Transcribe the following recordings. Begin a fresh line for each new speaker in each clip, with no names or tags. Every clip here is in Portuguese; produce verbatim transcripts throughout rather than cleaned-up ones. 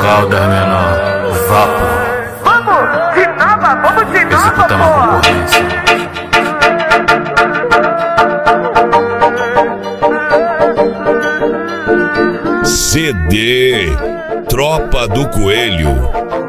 local das menor, vapo.
Vamos, de nada, vamos de nada,
Executando a concorrência.
C D Tropa do Coelho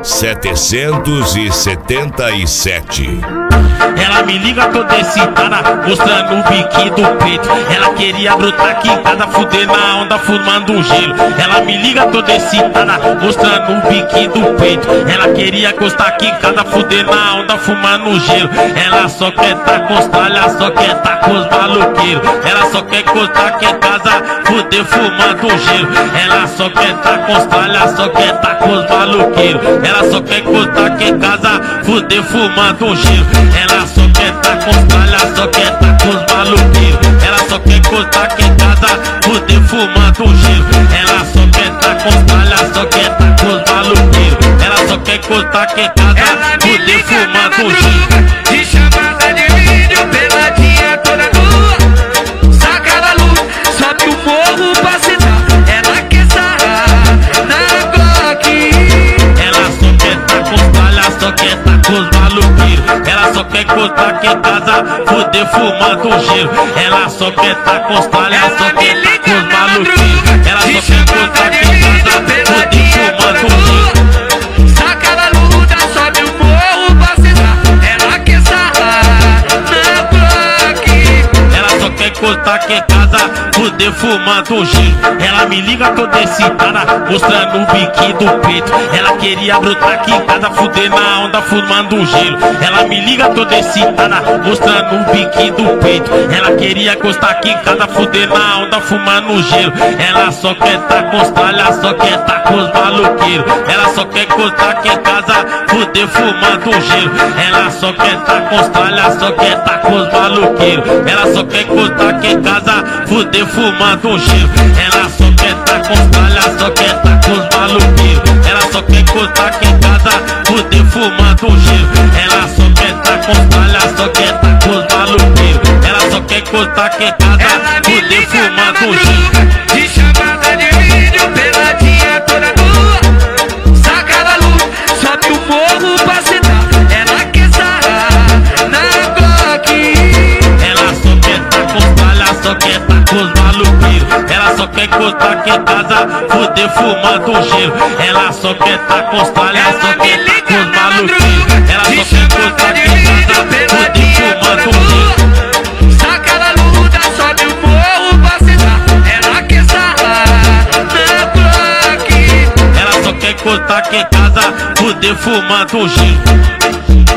setecentos e setenta e sete.
Ela me liga toda excitada, mostrando o biquinho do peito. Ela queria brotar aqui em casa, fuder na onda, fumando um gelo. Ela me liga toda excitada, mostrando o biquinho do peito. Ela queria gostar aqui em casa, fuder na onda, fumando um gelo. Ela só quer tá com os tralhas, só quer tá com os maloqueiros. Ela só quer gostar aqui em casa, fuder fumando um gelo. Ela só quer tá com os tralhas, só quer tá com os maloqueiros. Ela só quer gostar aqui em casa, fuder fumando um gelo. Ela só quer tá com os tralhas, só quer tá com os maloqueiros. Ela só quer gostar aqui em casa, fuder fumando um gelo. Ela só quer tá com os tralhas, só quer tá com os maloqueiros. Ela só quer gostar aqui em casa, fuder fumando um gelo.
De chamada de vídeo, peladinha toda nua, saca da luz, sobe o morro pra sentar. Ela quer sarrar na Glock.
Ela só quer tá com os tralhas, só quer tá com os maloqueiros. Ela só quer gostar aqui em casa, fuder fumando um gelo. Ela só quer tá com os tralhas, só quer tá com os maloqueiros. Ela só quer gostar aqui em casa, fuder fumando um gelo.
Saca da luta, sobe o morro pra sentar. Ela quer sarrar na Glock.
Ela só quer gostar aqui em casa, fuder fumando um gelo. Ela me liga toda excitada, mostrando o biquinho do peito. Ela queria brotar aqui em casa, fuder na onda, fumando um gelo. Ela me liga toda excitada, mostrando o biquinho do peito. Ela queria gostar aqui em casa, fuder na onda, fumando um gelo. Ela só quer tá com os tralhas, só quer tá com os maloqueiros. Ela só quer gostar aqui em casa, fuder fumando um gelo. Ela só quer tá com os tralhas, só quer tá com os maloqueiros. Ela só quer gostar aqui em casa, fuder fumando um gelo. Ela só quer tá com os tralhas, só quer tá com os maloqueiros. Ela só quer gostar aqui em casa, fuder fumando um gelo. Ela só quer tá com os tralhas, só quer tá com os maloqueiros. Ela só quer gostar aqui em casa, fuder fumando um gelo.
De chamada de vídeo, peladinha toda nua, saca da luz, sobe o morro pra sentar. Ela quer sarrar na Glock.
Ela só quer tá com os tralhas, só quer tá com os maloqueiros. Ela só quer gostar aqui em casa, fuder fumando um gelo. Ela só quer tá com os tralhas, só quer tá com os maloqueiros. Ela só quer gostar aqui em casa, fuder fumando um gelo.
Saca da luta, sobe o morro pra sentar. Ela quer sarrar na Glock.
Ela só quer gostar aqui em casa, fuder fumando um gelo.